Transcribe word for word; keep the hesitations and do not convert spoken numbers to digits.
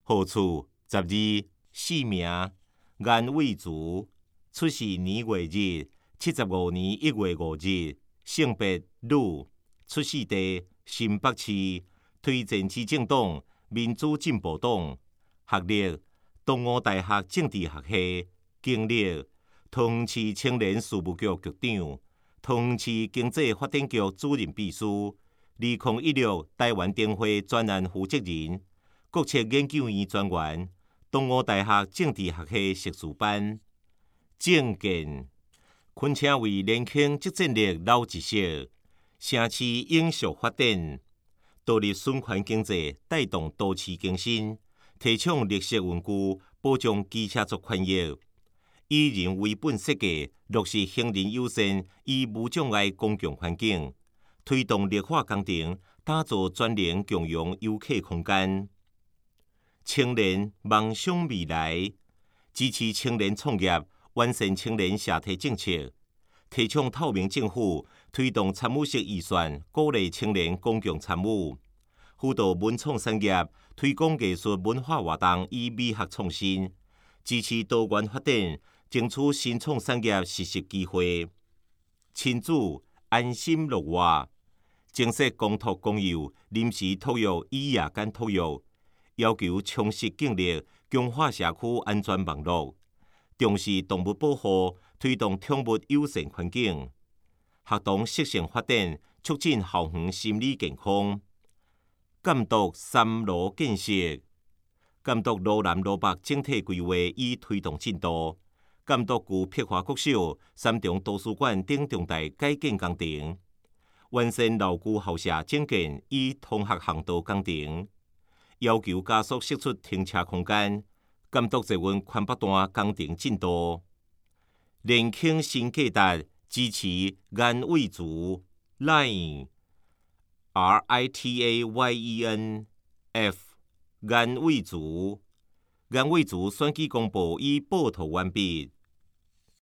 号次十二，姓名颜伟竹，出世年月日七十五年一月五日，性别女，出世地新北市，推荐之政党民主进步党，学历东吴大学政治学系，经历桃园市青年事务局局长、桃园市经济发展局主任秘书，二零一六台湾灯会专案负责人，国策研究院专员，东吴大学政治学系硕士班。政见昆请为年轻即战力老一色，城市永续发展，导入循环经济，带动都市更新，提倡绿色文具，保障机车族权益。以人为本设计，落实行人优先、以无障碍公共环境，推动绿化工程，打造专人共用游客空间。青年梦想未来，支持青年创业，完善青年社体政策，提倡透明政府，推动参与式预算，鼓励青年公共参与，辅导文创产业，推广艺术文化活动与美学创新，支持多元发展，争取新创产业实习机会。亲子安心乐活，正式公托公有，临时托育与夜间托育，要求充实警力，强化社区安全网络，重视动物保护，推动宠物友善环境，学童适性发展，促进校园心理健康。监督三路建设，监督路南路北整体规划与推动进度，监督具碧华国小、三重图书馆等重大改建工程，完善老旧校舍整建与通学航道工程，要求加速释出停车空间，监督捷运宽北段工程进度。年轻新价值，支持颜伟竹 ，Line R I T A Y E N F 颜伟竹，颜伟竹选举公报已报涂完毕。